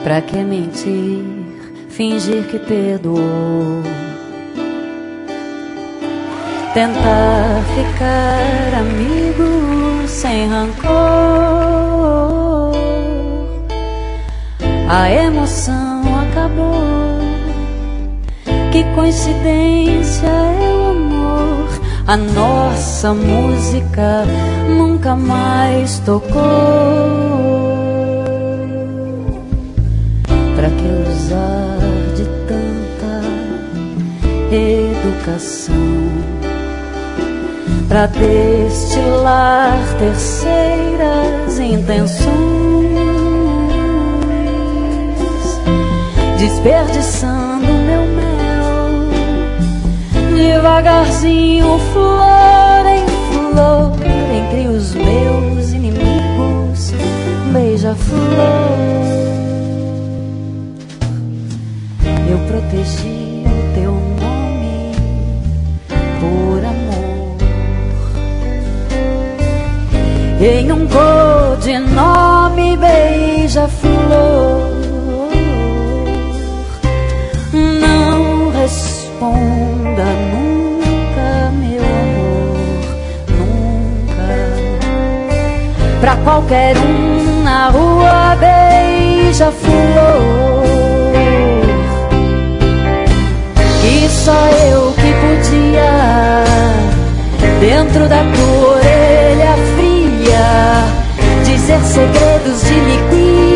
Pra que mentir, fingir que perdoou? Tentar ficar amigo sem rancor. A emoção acabou. Que coincidência é o amor. A nossa música nunca mais tocou. Pra que usar de tanta educação pra destilar terceiras intenções, desperdiçando meu mel, devagarzinho, flor em flor, entre os meus inimigos, beija-flor. Eu protegi o teu nome por amor, em um codinome, beija-flor. Não responda nunca, meu amor, nunca. Pra qualquer um na rua, beija-flor. E só eu que podia, dentro da tua orelha fria, dizer segredos de liquid.